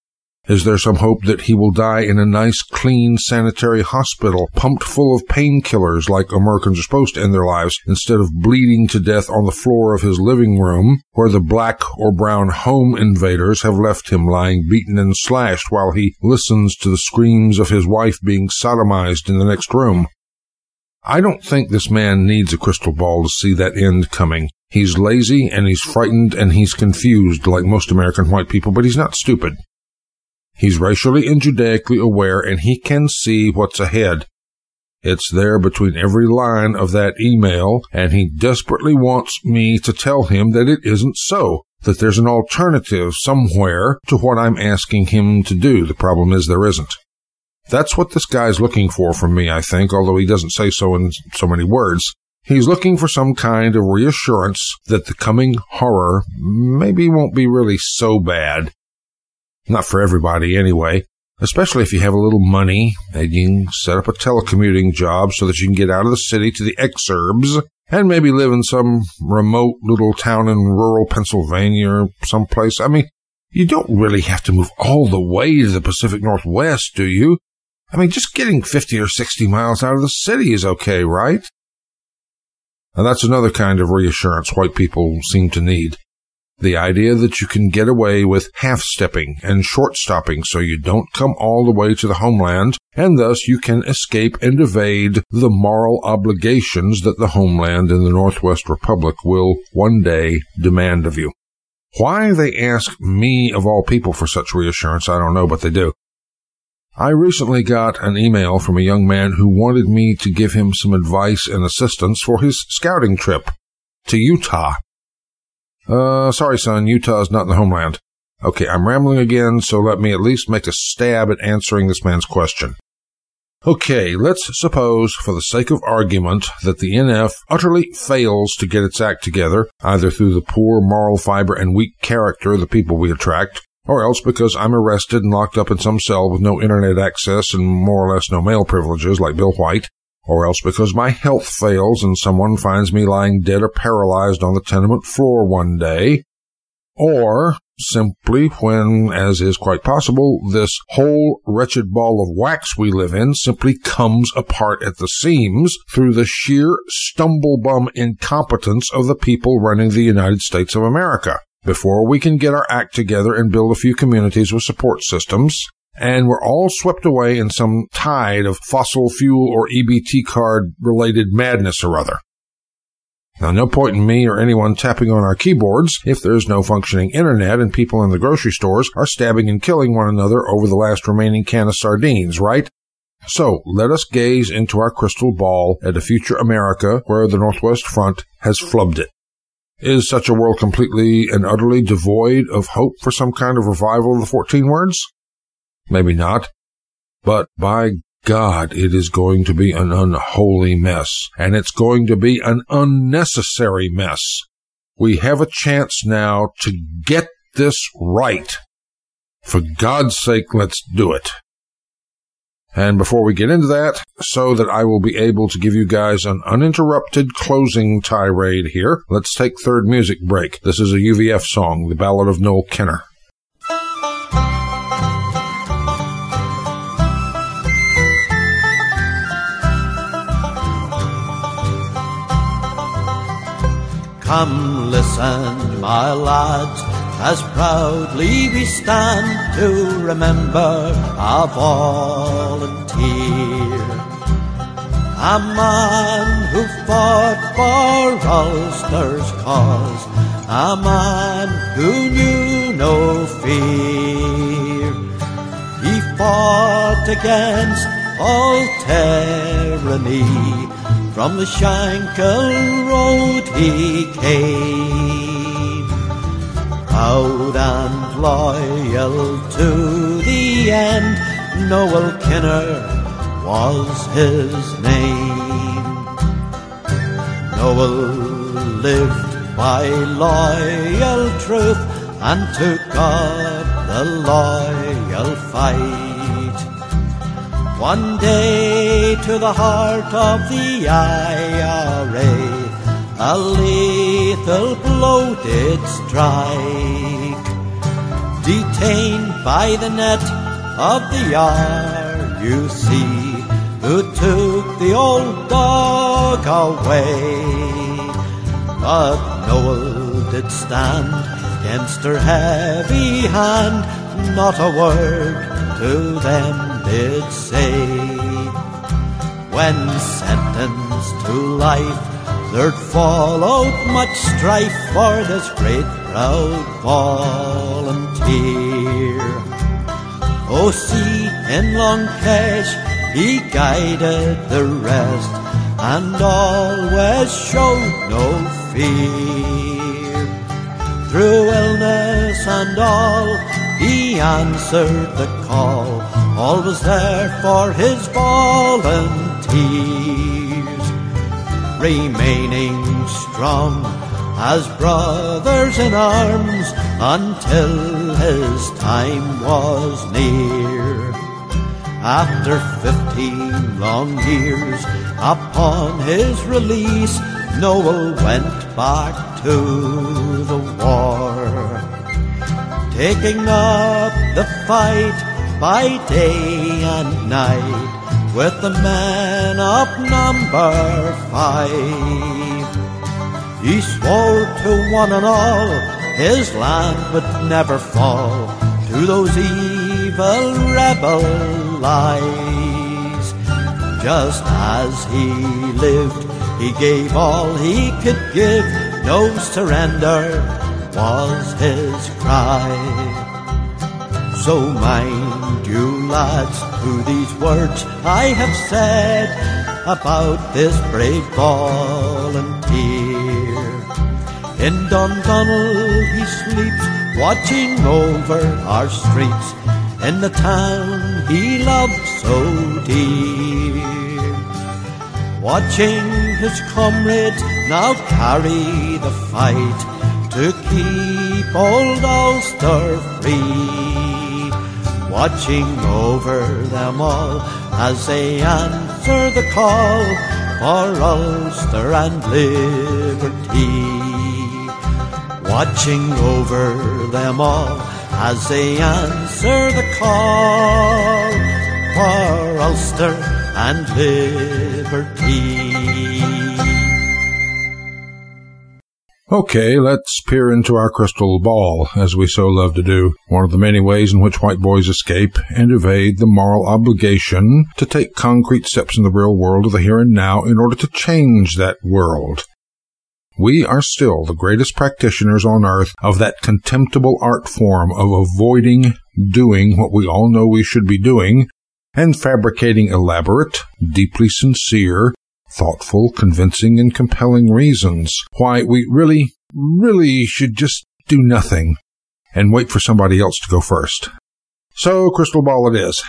Is there some hope that he will die in a nice, clean, sanitary hospital, pumped full of painkillers like Americans are supposed to end their lives, instead of bleeding to death on the floor of his living room, where the black or brown home invaders have left him lying beaten and slashed while he listens to the screams of his wife being sodomized in the next room? I don't think this man needs a crystal ball to see that end coming. He's lazy, and he's frightened, and he's confused like most American white people, but he's not stupid. He's racially and Judaically aware, and he can see what's ahead. It's there between every line of that email, and he desperately wants me to tell him that it isn't so, that there's an alternative somewhere to what I'm asking him to do. The problem is there isn't. That's what this guy's looking for from me, I think, although he doesn't say so in so many words. He's looking for some kind of reassurance that the coming horror maybe won't be really so bad. Not for everybody, anyway. Especially if you have a little money and you can set up a telecommuting job so that you can get out of the city to the exurbs and maybe live in some remote little town in rural Pennsylvania or someplace. I mean, you don't really have to move all the way to the Pacific Northwest, do you? I mean, just getting 50 or 60 miles out of the city is okay, right? And that's another kind of reassurance white people seem to need. The idea that you can get away with half-stepping and short-stopping so you don't come all the way to the homeland, and thus you can escape and evade the moral obligations that the homeland in the Northwest Republic will one day demand of you. Why they ask me, of all people, for such reassurance, I don't know, but they do. I recently got an email from a young man who wanted me to give him some advice and assistance for his scouting trip to Utah. Sorry, son, Utah's not in the homeland. Okay, I'm rambling again, so let me at least make a stab at answering this man's question. Okay, let's suppose, for the sake of argument, that the NF utterly fails to get its act together, either through the poor moral fiber and weak character of the people we attract, or else because I'm arrested and locked up in some cell with no internet access and more or less no mail privileges like Bill White, or else because my health fails and someone finds me lying dead or paralyzed on the tenement floor one day, or simply when, as is quite possible, this whole wretched ball of wax we live in simply comes apart at the seams through the sheer stumble-bum incompetence of the people running the United States of America. Before we can get our act together and build a few communities with support systems, and we're all swept away in some tide of fossil fuel or EBT card-related madness or other. Now, no point in me or anyone tapping on our keyboards if there's no functioning internet and people in the grocery stores are stabbing and killing one another over the last remaining can of sardines, right? So, let us gaze into our crystal ball at a future America where the Northwest Front has flubbed it. Is such a world completely and utterly devoid of hope for some kind of revival of the 14 words? Maybe not. But by God, it is going to be an unholy mess, and it's going to be an unnecessary mess. We have a chance now to get this right. For God's sake, let's do it. And before we get into that, so that I will be able to give you guys an uninterrupted closing tirade here, let's take third music break. This is a UVF song, The Ballad of Noel Kenner. Come listen, my lads, as proudly we stand to remember a volunteer, a man who fought for Ulster's cause, a man who knew no fear. He fought against all tyranny, from the Shankill Road he came, proud and loyal to the end. Noel Kenner was his name. Noel lived by loyal truth and took up the loyal fight. One day to the heart of the IRA, a lethal blow did strike. detained by the net of the RUC, who took the old dog away. But Noel did stand against her heavy hand, not a word to them did say. When sentenced to life, there'd followed much strife for this great proud volunteer. O.C. in Long Kesh, he guided the rest, and always showed no fear. Through illness and all, he answered the call, always there for his volunteers, remaining strong as brothers in arms until his time was near. After 15 long years, upon his release, Noel went back to the war, taking up the fight by day and night with the men of number 5. He swore to one and all his land would never fall to those evil rebel lies. Just as he lived, he gave all he could give. No surrender was his cry. So mind you, lads, who these words I have said about this brave volunteer. In Dundonald he sleeps, watching over our streets, in the town he loved so dear. Watching his comrades now carry the fight to keep old Ulster free. Watching over them all as they answer the call for Ulster and liberty. Watching over them all as they answer the call for Ulster and liberty. Okay, let's peer into our crystal ball, as we so love to do, one of the many ways in which white boys escape and evade the moral obligation to take concrete steps in the real world of the here and now in order to change that world. We are still the greatest practitioners on earth of that contemptible art form of avoiding doing what we all know we should be doing and fabricating elaborate, deeply sincere, thoughtful, convincing, and compelling reasons why we really should just do nothing and wait for somebody else to go first. So, crystal ball it is.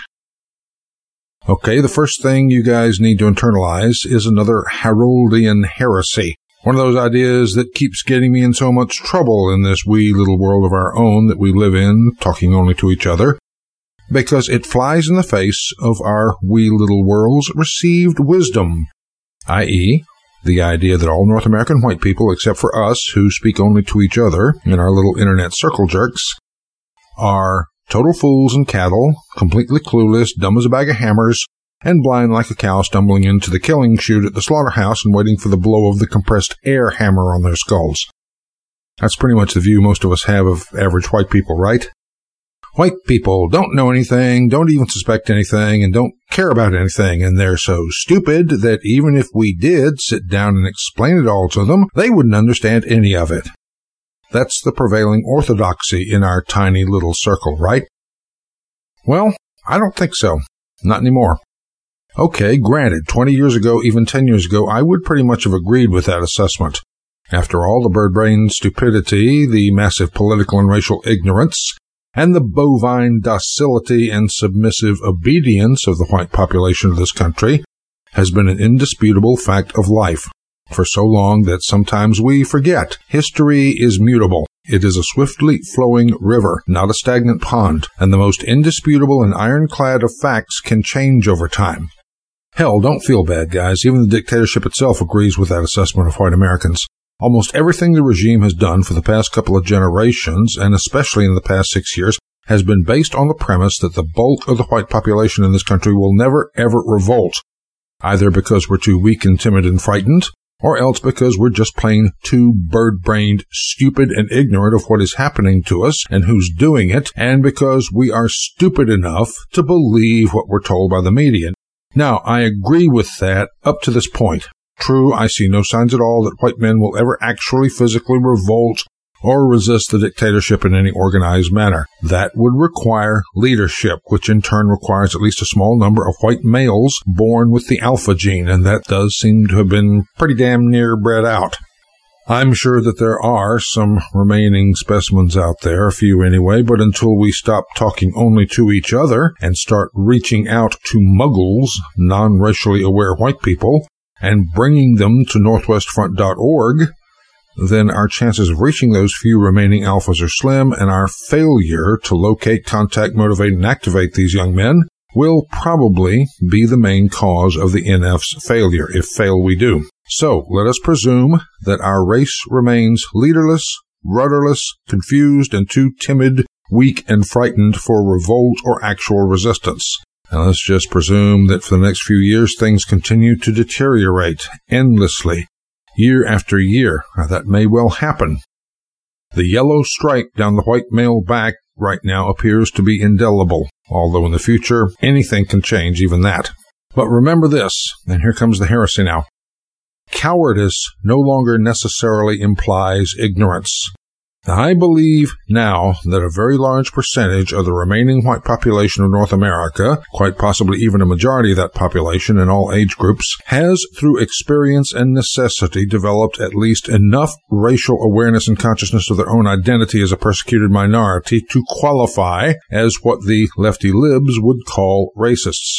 Okay, the first thing you guys need to internalize is another Haroldian heresy. One of those ideas that keeps getting me in so much trouble in this wee little world of our own that we live in, talking only to each other, because it flies in the face of our wee little world's received wisdom, i.e., the idea that all North American white people, except for us, who speak only to each other in our little internet circle jerks, are total fools and cattle, completely clueless, dumb as a bag of hammers, and blind like a cow stumbling into the killing chute at the slaughterhouse and waiting for the blow of the compressed air hammer on their skulls. That's pretty much the view most of us have of average white people, right? White people don't know anything, don't even suspect anything, and don't care about anything, and they're so stupid that even if we did sit down and explain it all to them, they wouldn't understand any of it. That's the prevailing orthodoxy in our tiny little circle, right? Well, I don't think so. Not anymore. Okay, granted, 20 years ago, even 10 years ago, I would pretty much have agreed with that assessment. After all, the bird-brained stupidity, the massive political and racial ignorance, and the bovine docility and submissive obedience of the white population of this country has been an indisputable fact of life for so long that sometimes we forget. History is mutable. It is a swiftly flowing river, not a stagnant pond, and the most indisputable and ironclad of facts can change over time. Hell, don't feel bad, guys. Even the dictatorship itself agrees with that assessment of white Americans. Almost everything the regime has done for the past couple of generations, and especially in the past 6 years, has been based on the premise that the bulk of the white population in this country will never, ever revolt, either because we're too weak and timid and frightened, or else because we're just plain too bird-brained, stupid, and ignorant of what is happening to us and who's doing it, and because we are stupid enough to believe what we're told by the media. Now, I agree with that up to this point. True, I see no signs at all that white men will ever actually physically revolt or resist the dictatorship in any organized manner. That would require leadership, which in turn requires at least a small number of white males born with the alpha gene, and that does seem to have been pretty damn near bred out. I'm sure that there are some remaining specimens out there, a few anyway, but until we stop talking only to each other and start reaching out to muggles, non-racially aware white people, and bringing them to northwestfront.org, then our chances of reaching those few remaining alphas are slim, and our failure to locate, contact, motivate, and activate these young men will probably be the main cause of the NF's failure, if fail we do. So, let us presume that our race remains leaderless, rudderless, confused, and too timid, weak, and frightened for revolt or actual resistance. And let's just presume that for the next few years things continue to deteriorate endlessly, year after year. Now, that may well happen. The yellow stripe down the white male back right now appears to be indelible, although in the future anything can change, even that. But remember this, and here comes the heresy now. Cowardice no longer necessarily implies ignorance. Now, I believe now that a very large percentage of the remaining white population of North America, quite possibly even a majority of that population in all age groups, has, through experience and necessity, developed at least enough racial awareness and consciousness of their own identity as a persecuted minority to qualify as what the lefty libs would call racists.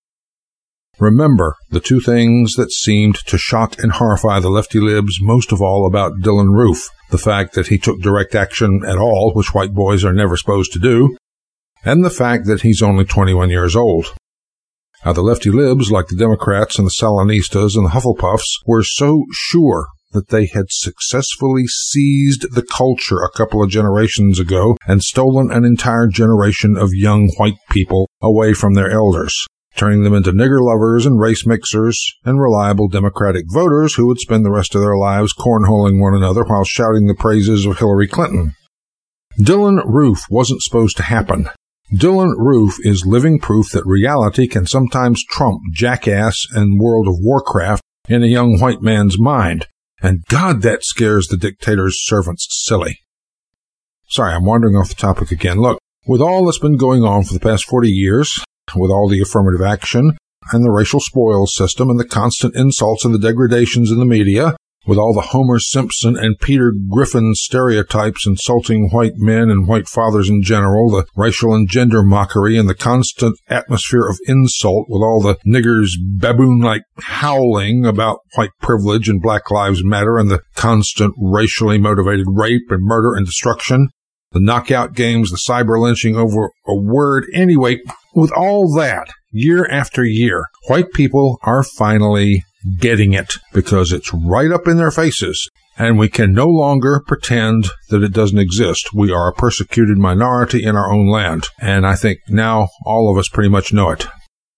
Remember the two things that seemed to shock and horrify the lefty libs most of all about Dylann Roof. The fact that he took direct action at all, which white boys are never supposed to do, and the fact that he's only 21 years old. Now, the lefty libs, like the Democrats and the Salinistas and the Hufflepuffs, were so sure that they had successfully seized the culture a couple of generations ago and stolen an entire generation of young white people away from their elders, turning them into nigger lovers and race mixers and reliable Democratic voters who would spend the rest of their lives cornholing one another while shouting the praises of Hillary Clinton. Dylann Roof wasn't supposed to happen. Dylann Roof is living proof that reality can sometimes trump jackass and World of Warcraft in a young white man's mind, and God, that scares the dictator's servants silly. Sorry, I'm wandering off the topic again. Look, with all that's been going on for the past 40 years, with all the affirmative action and the racial spoils system and the constant insults and the degradations in the media, with all the Homer Simpson and Peter Griffin stereotypes insulting white men and white fathers in general, the racial and gender mockery and the constant atmosphere of insult, with all the niggers baboon-like howling about white privilege and Black Lives Matter and the constant racially motivated rape and murder and destruction, the knockout games, the cyber lynching over a word. Anyway, with all that, year after year, white people are finally getting it because it's right up in their faces, and we can no longer pretend that it doesn't exist. We are a persecuted minority in our own land, and I think now all of us pretty much know it.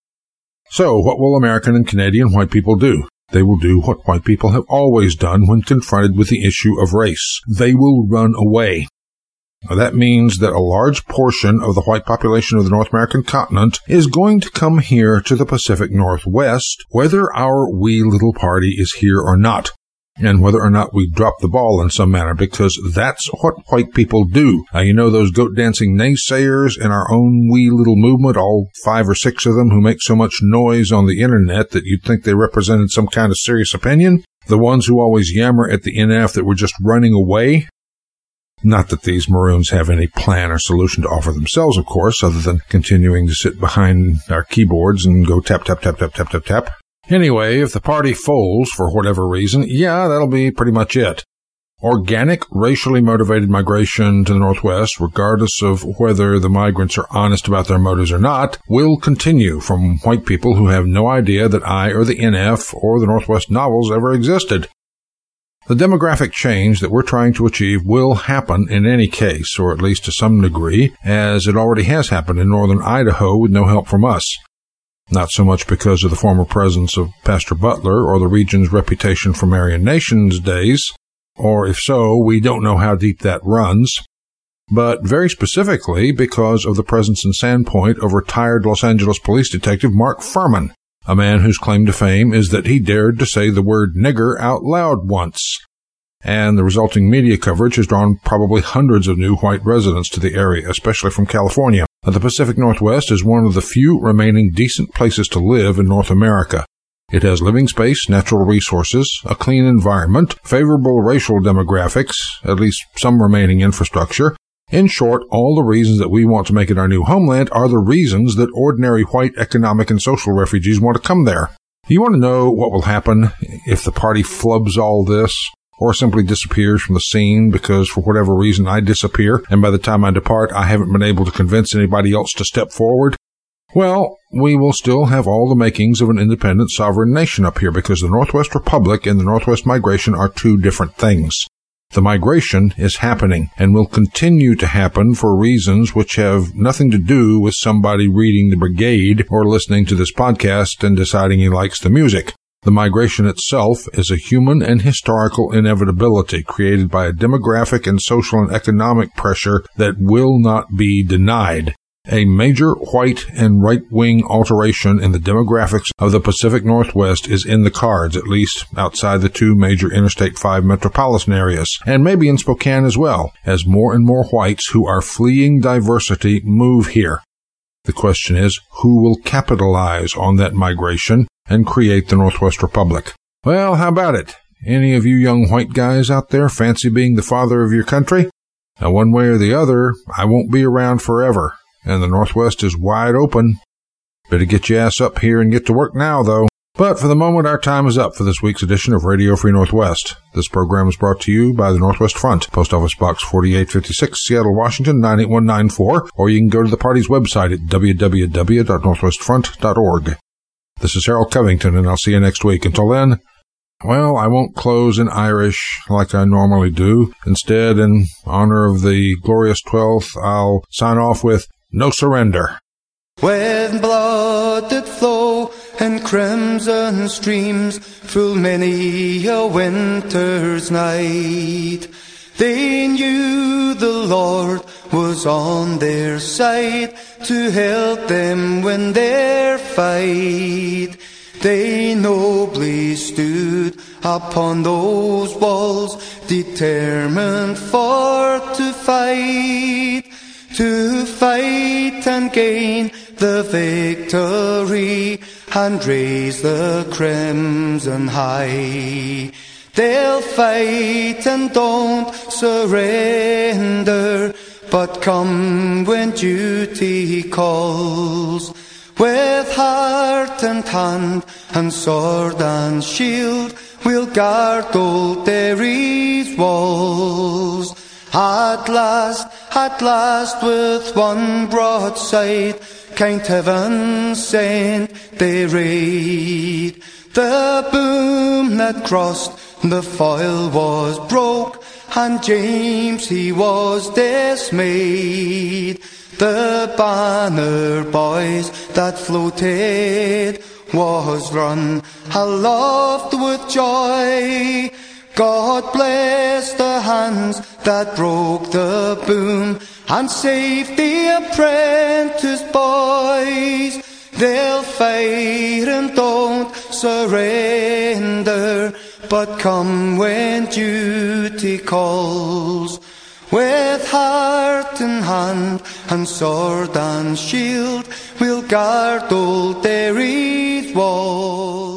So, what will American and Canadian white people do? They will do what white people have always done when confronted with the issue of race. They will run away. Now, that means that a large portion of the white population of the North American continent is going to come here to the Pacific Northwest, whether our wee little party is here or not, and whether or not we drop the ball in some manner, because that's what white people do. You know those goat-dancing naysayers in our own wee little movement, all 5 or 6 of them who make so much noise on the internet that you'd think they represented some kind of serious opinion? The ones who always yammer at the NF that we're just running away? Not that these maroons have any plan or solution to offer themselves, of course, other than continuing to sit behind our keyboards and go tap, tap, tap, tap, tap, tap, tap. Anyway, if the party folds for whatever reason, yeah, that'll be pretty much it. Organic, racially motivated migration to the Northwest, regardless of whether the migrants are honest about their motives or not, will continue from white people who have no idea that I or the NF or the Northwest novels ever existed. The demographic change that we're trying to achieve will happen in any case, or at least to some degree, as it already has happened in northern Idaho with no help from us. Not so much because of the former presence of Pastor Butler or the region's reputation from Aryan Nations days, or if so, we don't know how deep that runs, but very specifically because of the presence in Sandpoint of retired Los Angeles police detective Mark Furman, a man whose claim to fame is that he dared to say the word nigger out loud once. And the resulting media coverage has drawn probably hundreds of new white residents to the area, especially from California. The Pacific Northwest is one of the few remaining decent places to live in North America. It has living space, natural resources, a clean environment, favorable racial demographics, at least some remaining infrastructure. In short, all the reasons that we want to make it our new homeland are the reasons that ordinary white economic and social refugees want to come there. You want to know what will happen if the party flubs all this, or simply disappears from the scene because for whatever reason I disappear, and by the time I depart I haven't been able to convince anybody else to step forward? Well, we will still have all the makings of an independent sovereign nation up here because the Northwest Republic and the Northwest Migration are two different things. The migration is happening and will continue to happen for reasons which have nothing to do with somebody reading the Brigade or listening to this podcast and deciding he likes the music. The migration itself is a human and historical inevitability created by a demographic and social and economic pressure that will not be denied. A major white and right-wing alteration in the demographics of the Pacific Northwest is in the cards, at least outside the two major Interstate 5 metropolitan areas, and maybe in Spokane as well, as more and more whites who are fleeing diversity move here. The question is, who will capitalize on that migration and create the Northwest Republic? Well, how about it? Any of you young white guys out there fancy being the father of your country? Now, one way or the other, I won't be around forever. And the Northwest is wide open. Better get your ass up here and get to work now, though. But for the moment, our time is up for this week's edition of Radio Free Northwest. This program is brought to you by the Northwest Front, Post Office Box 4856, Seattle, Washington, 98194, or you can go to the party's website at www.northwestfront.org. This is Harold Covington, and I'll see you next week. Until then, well, I won't close in Irish like I normally do. Instead, in honor of the glorious 12th, I'll sign off with No Surrender. When blood did flow in crimson streams full many a winter's night, they knew the Lord was on their side to help them win their fight. They nobly stood upon those walls, determined for to fight and gain the victory and raise the crimson high. They'll fight and don't surrender, but come when duty calls. With heart and hand and sword and shield, we'll guard old Derry's walls. At last, with one broadside, kind heaven sent their aid. The boom that crossed the foil was broke, and James he was dismayed. The banner, boys, that floated was run aloft with joy. God bless the hands that broke the boom and saved the apprentice boys. They'll fight and don't surrender, but come when duty calls. With heart and hand and sword and shield, we'll guard old Derry's walls.